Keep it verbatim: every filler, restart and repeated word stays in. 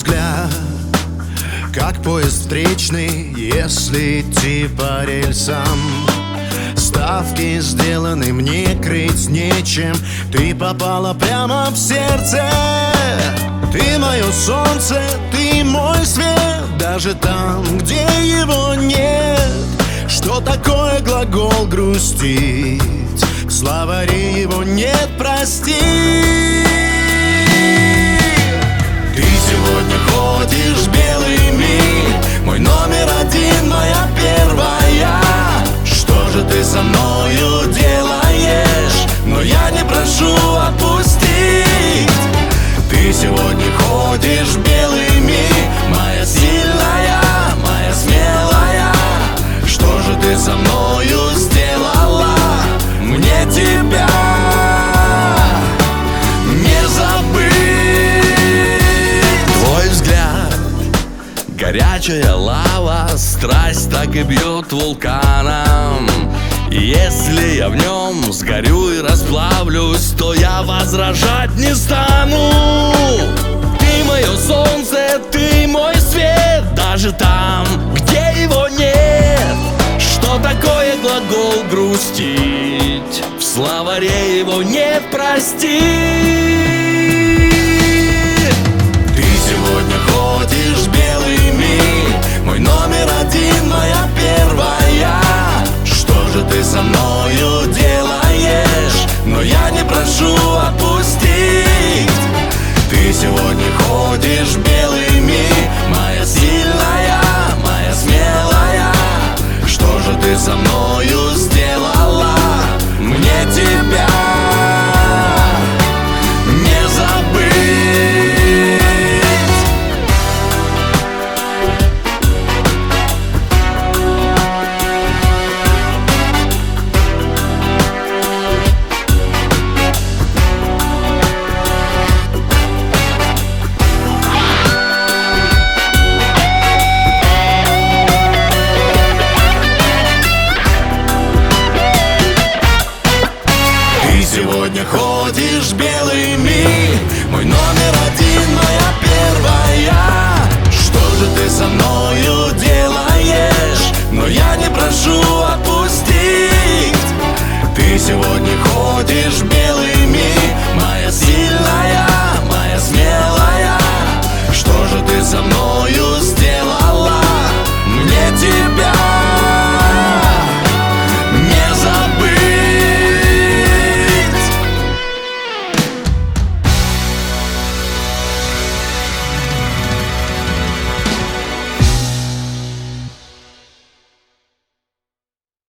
взгляд, как поезд встречный, если идти по рельсам. Ставки сделаны, мне крыть нечем. Ты попала прямо в сердце. Ты мое солнце, ты мой свет, даже там, где его нет. Что такое глагол грустить? В словаре его нет, прости. Ты сегодня ходишь белыми, мой номер один, моя первая. Что же ты со мною делаешь? Но я не прошу отпустить. Ты сегодня ходишь белыми, моя сильная, моя смелая. Что же ты со мною сделала? Мне тебя не забыть. Твой взгляд, горячая лава, страсть так и бьет вулканом. Если я в нем сгорю и расплавлюсь, то я возражать не стану. Ты мое солнце, ты мой свет, даже там, где его нет. Что такое глагол грустить? В словаре его нет, прости.